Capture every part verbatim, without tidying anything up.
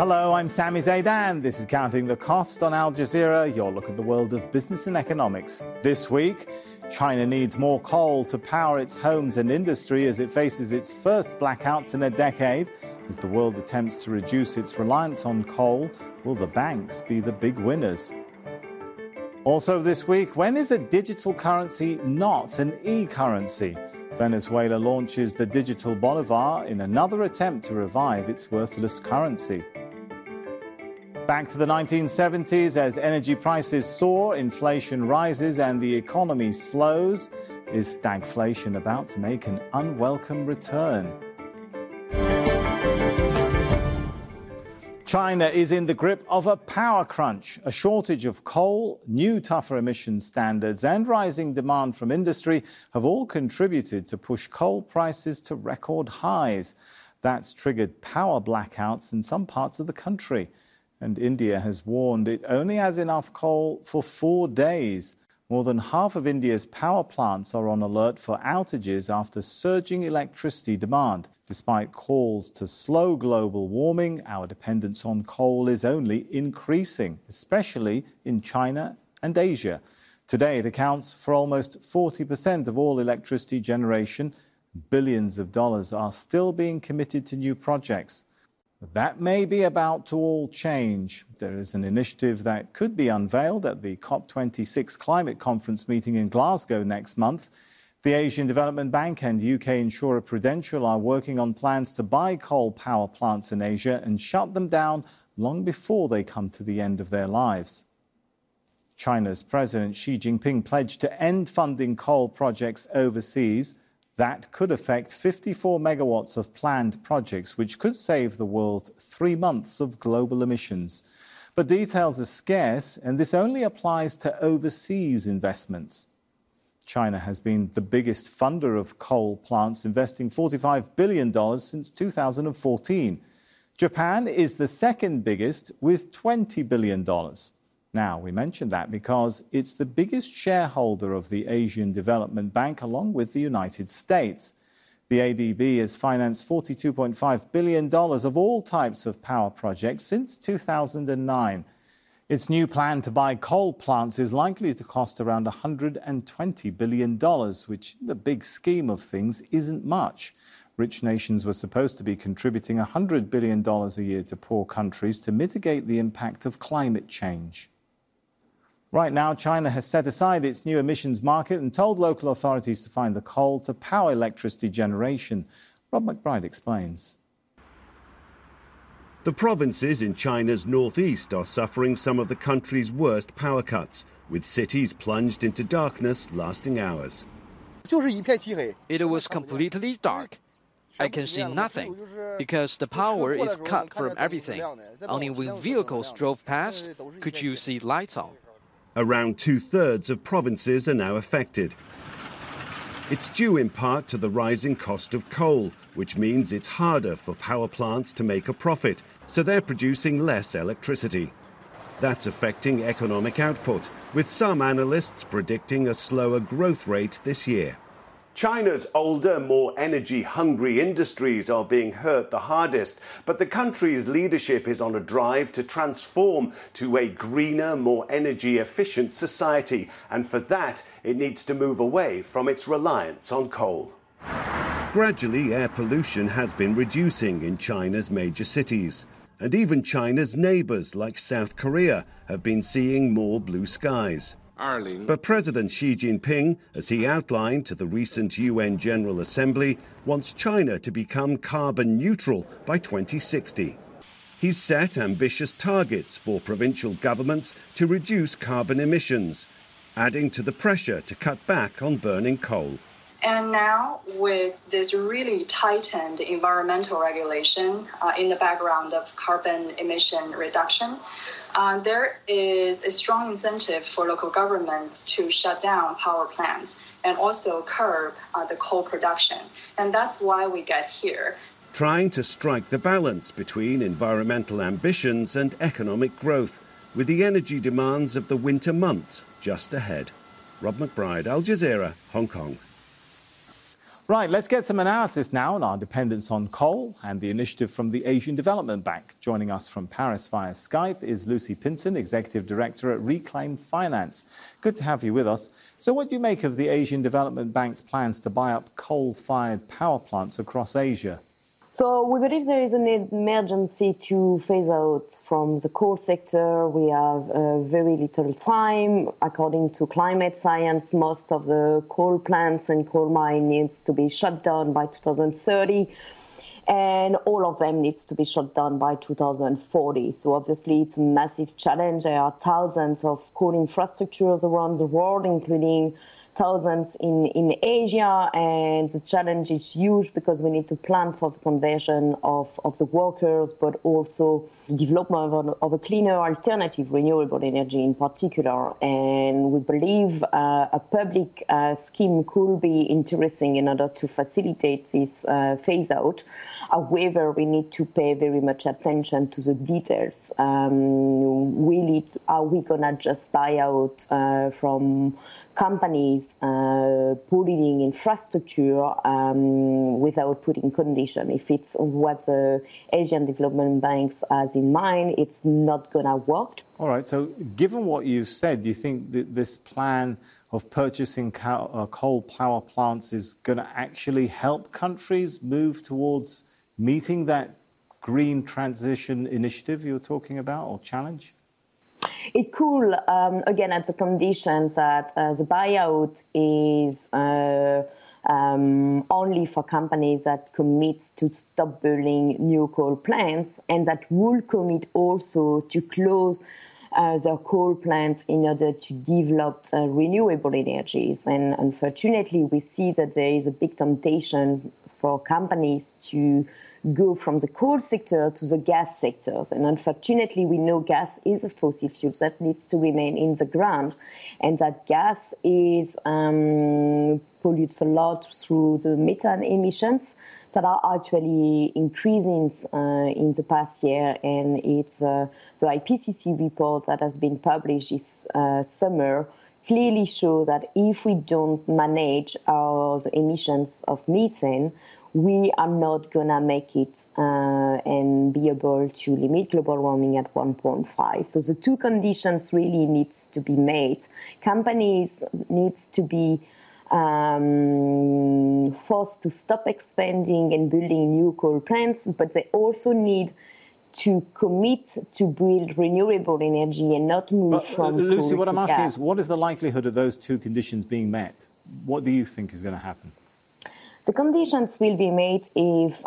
Hello, I'm Sami Zaidan. This is Counting the Cost on Al Jazeera, your look at the world of business and economics. This week, China needs more coal to power its homes and industry as it faces its first blackouts in a decade. As the world attempts to reduce its reliance on coal, will the banks be the big winners? Also this week, when is a digital currency not an e-currency? Venezuela launches the digital bolivar in another attempt to revive its worthless currency. Back to the nineteen seventies, as energy prices soar, inflation rises and the economy slows. Is stagflation about to make an unwelcome return? China is in the grip of a power crunch. A shortage of coal, new tougher emissions standards and rising demand from industry have all contributed to push coal prices to record highs. That's triggered power blackouts in some parts of the country. And India has warned it only has enough coal for four days. More than half of India's power plants are on alert for outages after surging electricity demand. Despite calls to slow global warming, our dependence on coal is only increasing, especially in China and Asia. Today, it accounts for almost forty percent of all electricity generation. Billions of dollars are still being committed to new projects. That may be about to all change. There is an initiative that could be unveiled at the COP twenty-six climate conference meeting in Glasgow next month. The Asian Development Bank and U K insurer Prudential are working on plans to buy coal power plants in Asia and shut them down long before they come to the end of their lives. China's President Xi Jinping pledged to end funding coal projects overseas. That could affect fifty-four megawatts of planned projects, which could save the world three months of global emissions. But details are scarce, and this only applies to overseas investments. China has been the biggest funder of coal plants, investing forty-five billion dollars since two thousand fourteen. Japan is the second biggest with twenty billion dollars. Now, we mention that because it's the biggest shareholder of the Asian Development Bank, along with the United States. The A D B has financed forty-two point five billion dollars of all types of power projects since two thousand nine. Its new plan to buy coal plants is likely to cost around one hundred twenty billion dollars, which in the big scheme of things isn't much. Rich nations were supposed to be contributing one hundred billion dollars a year to poor countries to mitigate the impact of climate change. Right now, China has set aside its new emissions market and told local authorities to find the coal to power electricity generation. Rob McBride explains. The provinces in China's northeast are suffering some of the country's worst power cuts, with cities plunged into darkness lasting hours. It was completely dark. I can see nothing because the power is cut from everything. Only when vehicles drove past could you see lights on. Around two-thirds of provinces are now affected. It's due in part to the rising cost of coal, which means it's harder for power plants to make a profit, so they're producing less electricity. That's affecting economic output, with some analysts predicting a slower growth rate this year. China's older, more energy-hungry industries are being hurt the hardest, but the country's leadership is on a drive to transform to a greener, more energy-efficient society, and for that, it needs to move away from its reliance on coal. Gradually, air pollution has been reducing in China's major cities, and even China's neighbours, like South Korea, have been seeing more blue skies. But President Xi Jinping, as he outlined to the recent U N General Assembly, wants China to become carbon neutral by twenty sixty. He's set ambitious targets for provincial governments to reduce carbon emissions, adding to the pressure to cut back on burning coal. And now, with this really tightened environmental regulation uh, in the background of carbon emission reduction, uh, there is a strong incentive for local governments to shut down power plants and also curb uh, the coal production. And that's why we get here. Trying to strike the balance between environmental ambitions and economic growth, with the energy demands of the winter months just ahead. Rob McBride, Al Jazeera, Hong Kong. Right, let's get some analysis now on our dependence on coal and the initiative from the Asian Development Bank. Joining us from Paris via Skype is Lucy Pinson, Executive Director at Reclaim Finance. Good to have you with us. So what do you make of the Asian Development Bank's plans to buy up coal-fired power plants across Asia? So we believe there is an emergency to phase out from the coal sector. We have uh, very little time. According to climate science, most of the coal plants and coal mine needs to be shut down by two thousand thirty. And all of them needs to be shut down by two thousand forty. So obviously it's a massive challenge. There are thousands of coal infrastructures around the world, including thousands in, in Asia, and the challenge is huge because we need to plan for the conversion of, of the workers, but also the development of a, of a cleaner alternative, renewable energy in particular. And we believe uh, a public uh, scheme could be interesting in order to facilitate this uh, phase out. However, we need to pay very much attention to the details. Um, really, are we going to just buy out uh, from companies uh, putting infrastructure um, without putting condition? If it's what the Asian Development Banks has in mind, it's not going to work. All right, so given what you've said, do you think that this plan of purchasing coal, uh, coal power plants is going to actually help countries move towards meeting that green transition initiative you're talking about, or challenge? It could, um, again, at the conditions that uh, the buyout is uh, um, only for companies that commit to stop building new coal plants, and that will commit also to close uh, their coal plants in order to develop uh, renewable energies. And unfortunately, we see that there is a big temptation for companies to go from the coal sector to the gas sectors. And unfortunately, we know gas is a fossil fuel that needs to remain in the ground, and that gas is um, pollutes a lot through the methane emissions that are actually increasing uh, in the past year. And it's uh, the I P C C report that has been published this uh, summer clearly show that if we don't manage our the emissions of methane, we are not going to make it uh, and be able to limit global warming at one point five. So the two conditions really needs to be made. Companies needs to be um, forced to stop expanding and building new coal plants, but they also need to commit to build renewable energy and not move but, from uh, Lucy, coal what to I'm asking gas. is, what is the likelihood of those two conditions being met? What do you think is going to happen? The conditions will be made if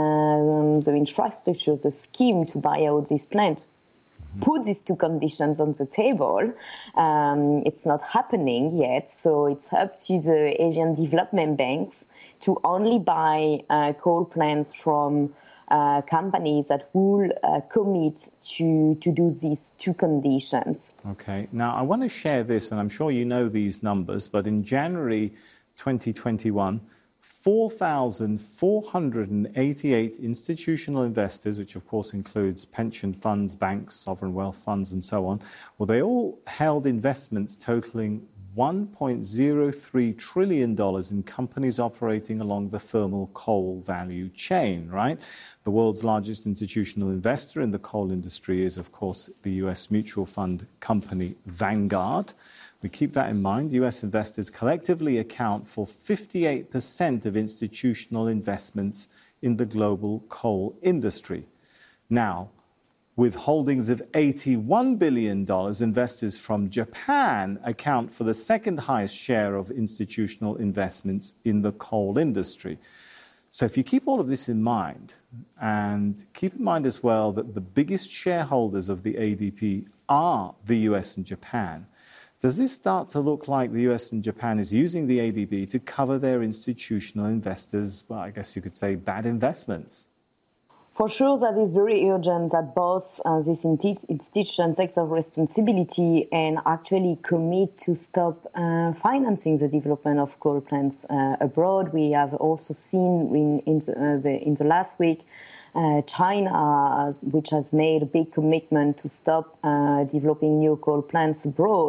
um, the infrastructure, the scheme to buy out this plant, mm-hmm. put these two conditions on the table. Um, it's not happening yet, so it's up to the Asian Development Banks to only buy uh, coal plants from uh, companies that will uh, commit to, to do these two conditions. Okay. Now, I want to share this, and I'm sure you know these numbers, but in January twenty twenty-one, four thousand four hundred eighty-eight institutional investors, which of course includes pension funds, banks, sovereign wealth funds, and so on, well, they all held investments totaling one point zero three trillion dollars in companies operating along the thermal coal value chain, right? The world's largest institutional investor in the coal industry is, of course, the U S mutual fund company Vanguard. We keep that in mind. U S investors collectively account for fifty-eight percent of institutional investments in the global coal industry. Now, with holdings of eighty-one billion dollars, investors from Japan account for the second highest share of institutional investments in the coal industry. So if you keep all of this in mind, and keep in mind as well that the biggest shareholders of the A D P are the U S and Japan, does this start to look like the U S and Japan is using the A D B to cover their institutional investors', well, I guess you could say, bad investments? For sure, that is very urgent that both uh, these institutions take their responsibility and actually commit to stop uh, financing the development of coal plants uh, abroad. We have also seen in, in, the, uh, the, in the last week uh, China, uh, which has made a big commitment to stop uh, developing new coal plants abroad.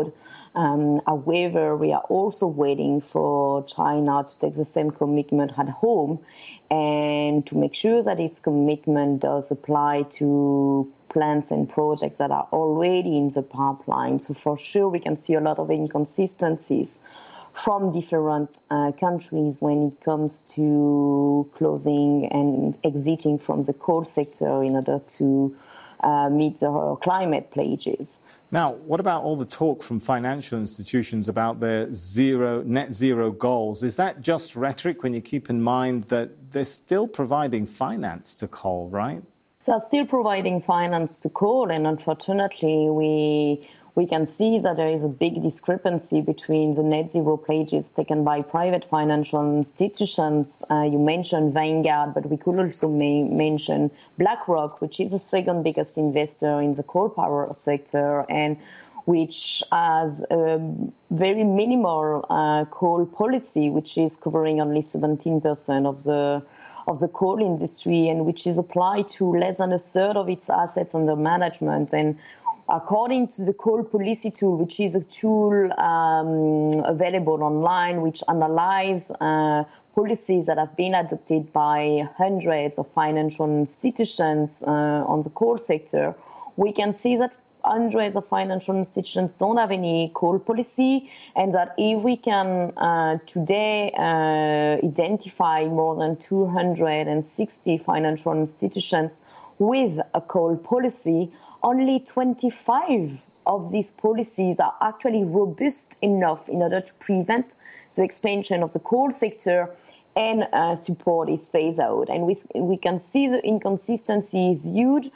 Um, however, we are also waiting for China to take the same commitment at home and to make sure that its commitment does apply to plans and projects that are already in the pipeline. So for sure, we can see a lot of inconsistencies from different uh, countries when it comes to closing and exiting from the coal sector in order to uh, meet the climate pledges. Now, what about all the talk from financial institutions about their zero, net zero goals? Is that just rhetoric when you keep in mind that they're still providing finance to coal, right? They're still providing finance to coal, and unfortunately, we we can see that there is a big discrepancy between the net zero pledges taken by private financial institutions. Uh, you mentioned Vanguard, but we could also may mention BlackRock, which is the second biggest investor in the coal power sector and which has a very minimal uh, coal policy, which is covering only seventeen percent of the of the coal industry and which is applied to less than a third of its assets under management. And according to the coal policy tool, which is a tool um, available online, which analyzes uh, policies that have been adopted by hundreds of financial institutions uh, on the coal sector, we can see that hundreds of financial institutions don't have any coal policy, and that if we can uh, today uh, identify more than two hundred sixty financial institutions with a coal policy, only twenty-five of these policies are actually robust enough in order to prevent the expansion of the coal sector and uh, support its phase out. And we, we can see the inconsistency is huge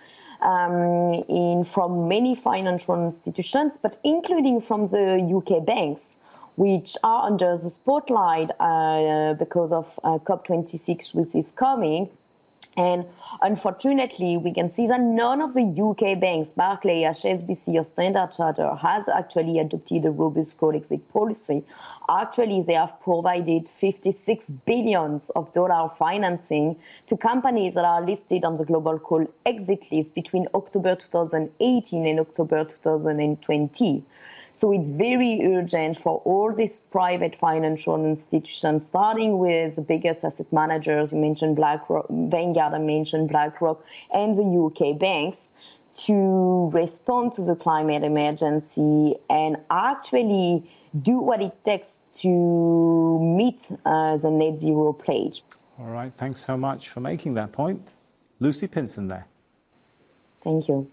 um, in from many financial institutions, but including from the U K banks, which are under the spotlight uh, because of uh, COP twenty-six, which is coming. And unfortunately, we can see that none of the U K banks, Barclays, H S B C or Standard Chartered, has actually adopted a robust coal exit policy. Actually, they have provided fifty-six billions of dollar financing to companies that are listed on the global coal exit list between October two thousand eighteen and October two thousand twenty. So it's very urgent for all these private financial institutions, starting with the biggest asset managers. You mentioned BlackRock, Vanguard, I mentioned BlackRock, and the U K banks, to respond to the climate emergency and actually do what it takes to meet uh, the net zero pledge. All right. Thanks so much for making that point. Lucy Pinson there. Thank you.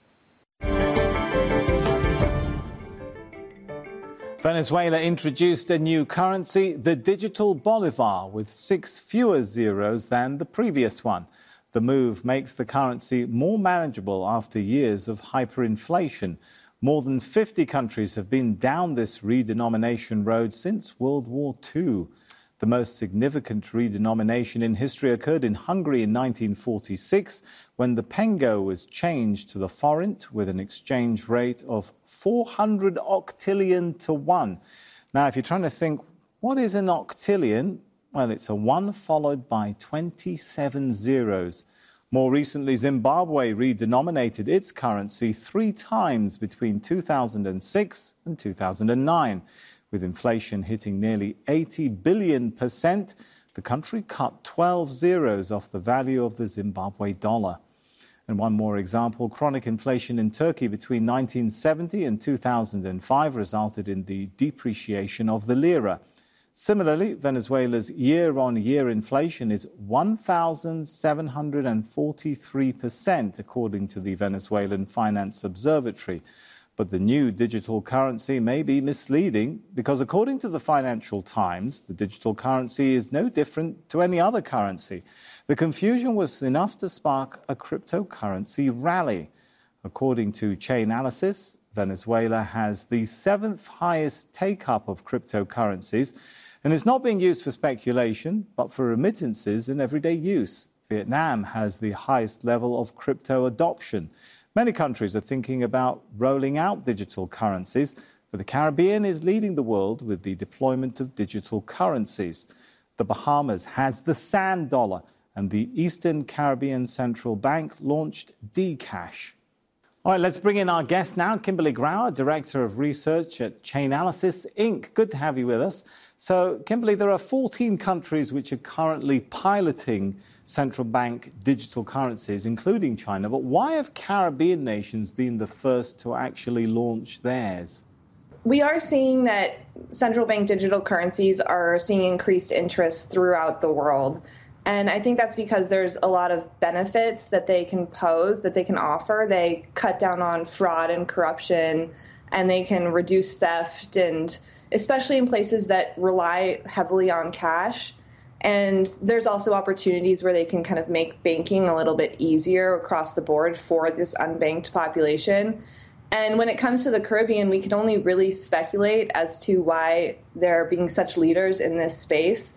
Venezuela introduced a new currency, the digital bolivar, with six fewer zeros than the previous one. The move makes the currency more manageable after years of hyperinflation. More than fifty countries have been down this redenomination road since World War Two. The most significant redenomination in history occurred in Hungary in nineteen forty-six, when the pengo was changed to the forint with an exchange rate of four hundred octillion to one. Now, if you're trying to think, what is an octillion? Well, it's a one followed by twenty-seven zeros. More recently, Zimbabwe redenominated its currency three times between two thousand six and two thousand nine. With inflation hitting nearly eighty billion percent, the country cut twelve zeros off the value of the Zimbabwe dollar. And one more example, chronic inflation in Turkey between nineteen seventy and two thousand five resulted in the depreciation of the lira. Similarly, Venezuela's year-on-year inflation is one thousand seven hundred forty-three percent, according to the Venezuelan Finance Observatory. But the new digital currency may be misleading because, according to the Financial Times, the digital currency is no different to any other currency. The confusion was enough to spark a cryptocurrency rally. According to Chainalysis, Venezuela has the seventh highest take-up of cryptocurrencies and is not being used for speculation, but for remittances and everyday use. Vietnam has the highest level of crypto adoption. Many countries are thinking about rolling out digital currencies, but the Caribbean is leading the world with the deployment of digital currencies. The Bahamas has the sand dollar, and the Eastern Caribbean Central Bank launched D-Cash. All right, let's bring in our guest now, Kimberly Grauer, Director of Research at Chainalysis Incorporated. Good to have you with us. So, Kimberly, there are fourteen countries which are currently piloting central bank digital currencies, including China. But why have Caribbean nations been the first to actually launch theirs? We are seeing that central bank digital currencies are seeing increased interest throughout the world. And I think that's because there's a lot of benefits that they can pose, that they can offer. They cut down on fraud and corruption, and they can reduce theft, and especially in places that rely heavily on cash. And there's also opportunities where they can kind of make banking a little bit easier across the board for this unbanked population. And when it comes to the Caribbean, we can only really speculate as to why they're being such leaders in this space.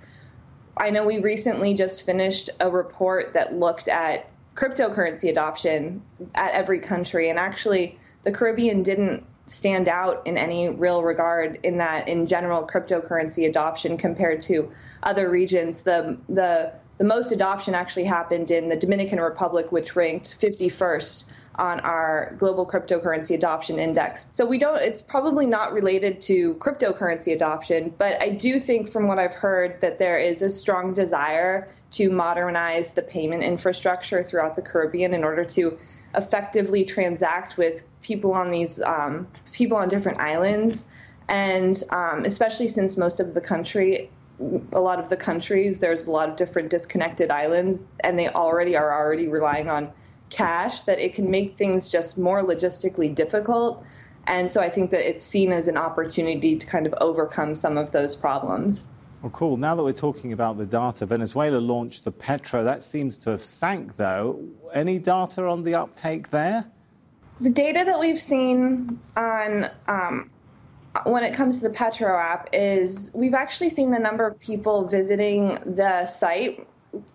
I know we recently just finished a report that looked at cryptocurrency adoption at every country. And actually, the Caribbean didn't stand out in any real regard in that, in general, cryptocurrency adoption compared to other regions. The, the, the most adoption actually happened in the Dominican Republic, which ranked fifty-first on our global cryptocurrency adoption index. So we don't, it's probably not related to cryptocurrency adoption, but I do think from what I've heard that there is a strong desire to modernize the payment infrastructure throughout the Caribbean in order to effectively transact with people on these, um, people on different islands. And um, especially since most of the country, a lot of the countries, there's a lot of different disconnected islands, and they already are already relying on cash, that it can make things just more logistically difficult. And so I think that it's seen as an opportunity to kind of overcome some of those problems. Well, cool. Now that we're talking about the data, Venezuela launched the Petro. That seems to have sank, though. Any data on the uptake there? The data that we've seen on um, when it comes to the Petro app is we've actually seen the number of people visiting the site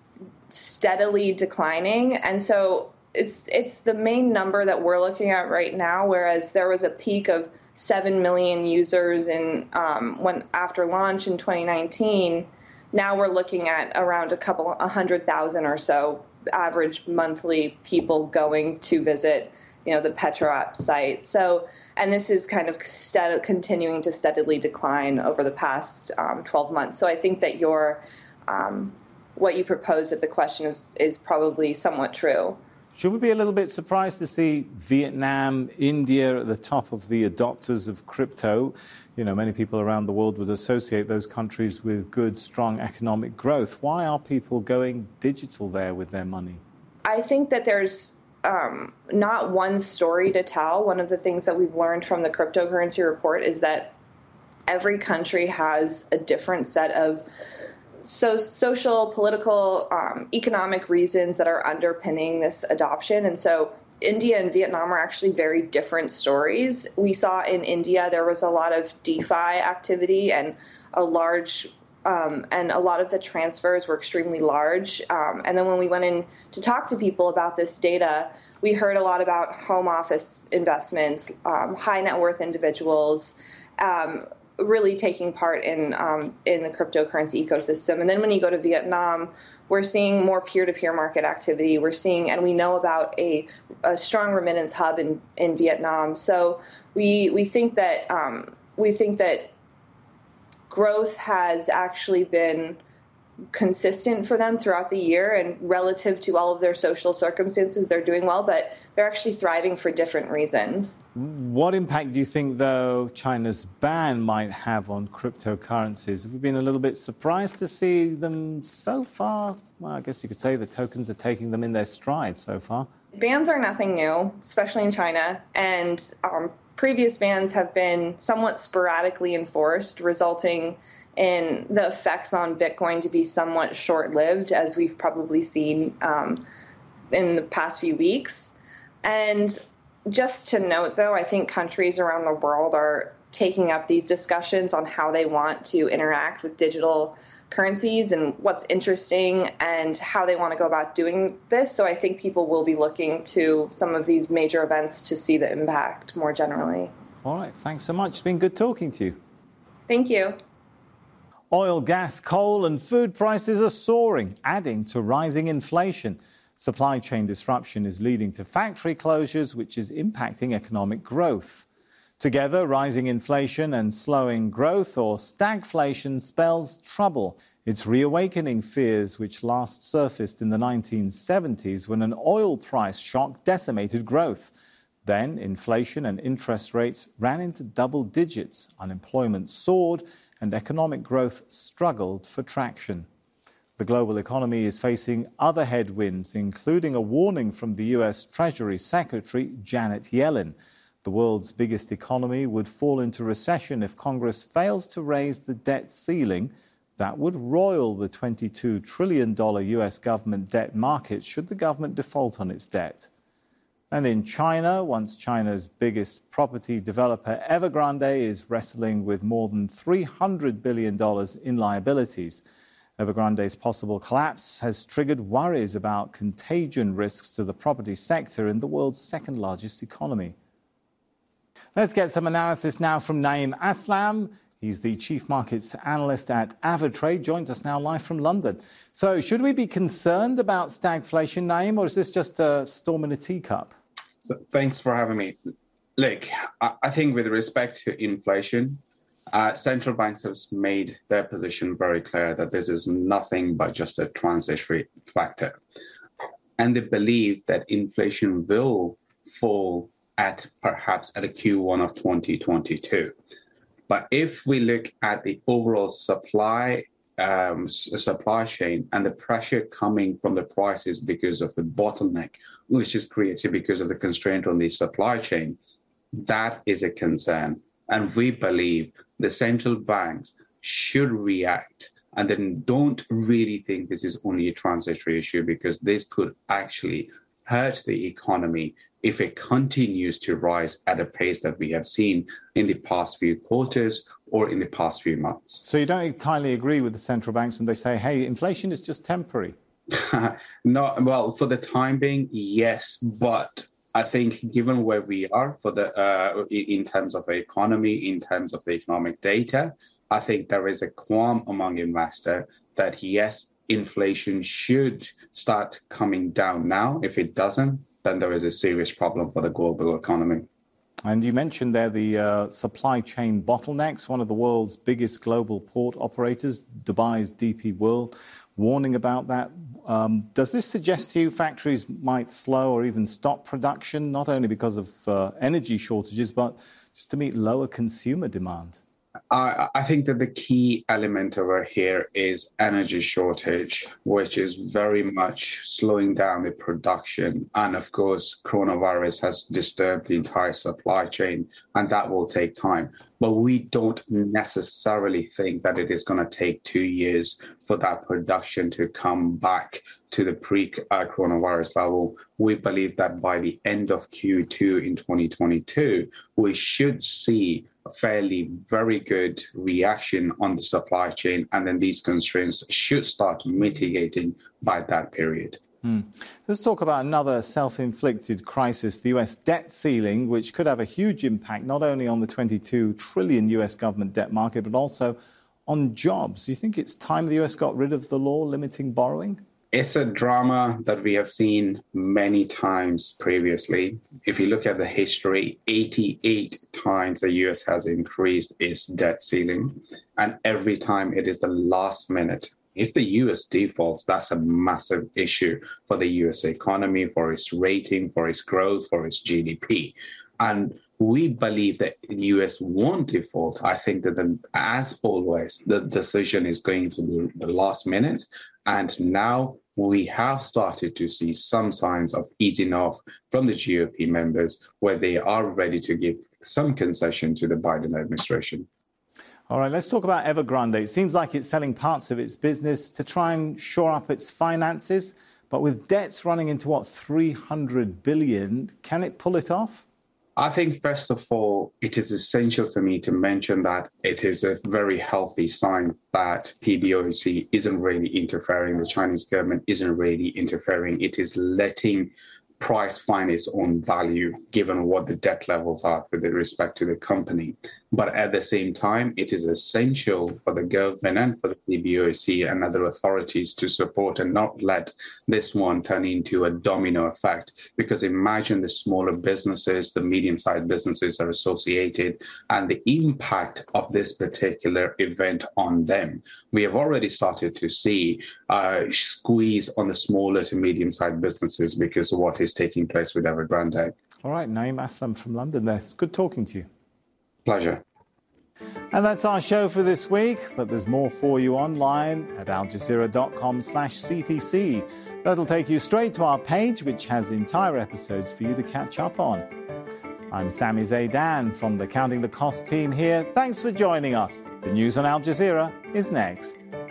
steadily declining. And so It's it's the main number that we're looking at right now, whereas there was a peak of seven million users in um, when after launch in twenty nineteen. Now we're looking at around a couple, a hundred thousand or so average monthly people going to visit, you know, the Petro app site. So, and this is kind of stead- continuing to steadily decline over the past um, twelve months. So I think that your um, what you proposed at the question is is probably somewhat true. Should we be a little bit surprised to see Vietnam, India at the top of the adopters of crypto? You know, many people around the world would associate those countries with good, strong economic growth. Why are people going digital there with their money? I think that there's um, not one story to tell. One of the things that we've learned from the cryptocurrency report is that every country has a different set of So social, political, um, economic reasons that are underpinning this adoption. And so India and Vietnam are actually very different stories. We saw in India there was a lot of DeFi activity and a large um, and a lot of the transfers were extremely large. Um, and then when we went in to talk to people about this data, we heard a lot about home office investments, um, high net worth individuals, um, really taking part in um, in the cryptocurrency ecosystem. And then when you go to Vietnam, we're seeing more peer-to-peer market activity. We're seeing, and we know about a, a strong remittance hub in, in Vietnam. So we we think that um, we think that growth has actually been consistent for them throughout the year, and relative to all of their social circumstances, they're doing well, but they're actually thriving for different reasons. What impact do you think, though, China's ban might have on cryptocurrencies? Have you been a little bit surprised to see them so far? Well, I guess you could say the tokens are taking them in their stride so far. Bans are nothing new, especially in China, and um, previous bans have been somewhat sporadically enforced, resulting in the effects on Bitcoin to be somewhat short-lived, as we've probably seen um, in the past few weeks. And just to note, though, I think countries around the world are taking up these discussions on how they want to interact with digital currencies and what's interesting and how they want to go about doing this. So I think people will be looking to some of these major events to see the impact more generally. All right. Thanks so much. It's been good talking to you. Thank you. Oil, gas, coal and food prices are soaring, adding to rising inflation. Supply chain disruption is leading to factory closures, which is impacting economic growth. Together, rising inflation and slowing growth, or stagflation, spells trouble. It's reawakening fears which last surfaced in the nineteen seventies when an oil price shock decimated growth. Then inflation and interest rates ran into double digits, unemployment soared, and economic growth struggled for traction. The global economy is facing other headwinds, including a warning from the U S Treasury Secretary Janet Yellen. The world's biggest economy would fall into recession if Congress fails to raise the debt ceiling. That would roil the twenty-two trillion dollars U S government debt market should the government default on its debt. And in China, once China's biggest property developer, Evergrande, is wrestling with more than three hundred billion dollars in liabilities. Evergrande's possible collapse has triggered worries about contagion risks to the property sector in the world's second largest economy. Let's get some analysis now from Naeem Aslam. He's the chief markets analyst at Avatrade, joins us now live from London. So should we be concerned about stagflation, Naeem, or is this just a storm in a teacup? So thanks for having me. Look, I think with respect to inflation, uh, central banks have made their position very clear that this is nothing but just a transitory factor. And they believe that inflation will fall at perhaps at a Q one of twenty twenty-two. But if we look at the overall supply um, supply chain and the pressure coming from the prices because of the bottleneck, which is created because of the constraint on the supply chain, that is a concern. And we believe the central banks should react and then don't really think this is only a transitory issue, because this could actually hurt the economy if it continues to rise at a pace that we have seen in the past few quarters or in the past few months. So you don't entirely agree with the central banks when they say, hey, inflation is just temporary? No, well, for the time being, yes. But I think given where we are for the uh, in terms of the economy, in terms of the economic data, I think there is a qualm among investors that, yes, inflation should start coming down now. If it doesn't, then there is a serious problem for the global economy. And you mentioned there the uh, supply chain bottlenecks. One of the world's biggest global port operators, Dubai's D P World, warning about that. Um, does this suggest to you factories might slow or even stop production, not only because of uh, energy shortages, but just to meet lower consumer demand? I, I think that the key element over here is energy shortage, which is very much slowing down the production. And of course, coronavirus has disturbed the entire supply chain, and that will take time. But we don't necessarily think that it is going to take two years for that production to come back to the pre-coronavirus level. We believe that by the end of Q two in twenty twenty-two, we should see a fairly very good reaction on the supply chain, and then these constraints should start mitigating by that period. Hmm. Let's talk about another self-inflicted crisis, the U S debt ceiling, which could have a huge impact not only on the twenty-two trillion U S government debt market, but also on jobs. Do you think it's time the U S got rid of the law limiting borrowing? It's a drama that we have seen many times previously. If you look at the history, eighty-eight times the U S has increased its debt ceiling, and every time it is the last minute. If the U S defaults, that's a massive issue for the U S economy, for its rating, for its growth, for its G D P. And we believe that the U S won't default. I think that, then, as always, the decision is going to be the last minute. And now we have started to see some signs of easing off from the G O P members, where they are ready to give some concession to the Biden administration. All right, let's talk about Evergrande. It seems like it's selling parts of its business to try and shore up its finances. But with debts running into, what, three hundred billion dollars, can it pull it off? I think, first of all, it is essential for me to mention that it is a very healthy sign that P B O C isn't really interfering. The Chinese government isn't really interfering. It is letting price find its own value given what the debt levels are with respect to the company. But at the same time, it is essential for the government and for the P B O C and other authorities to support and not let this one turn into a domino effect. Because imagine the smaller businesses, the medium-sized businesses are associated, and the impact of this particular event on them. We have already started to see a squeeze on the smaller to medium-sized businesses because of what is taking place with Evergrande. All right, Naeem Aslam from London there. It's good talking to you. Pleasure. And that's our show for this week, but there's more for you online at aljazeera.com slash CTC. That'll take you straight to our page, which has entire episodes for you to catch up on. I'm Sami Zaidan from the Counting the Cost team here. Thanks for joining us. The news on Al Jazeera is next.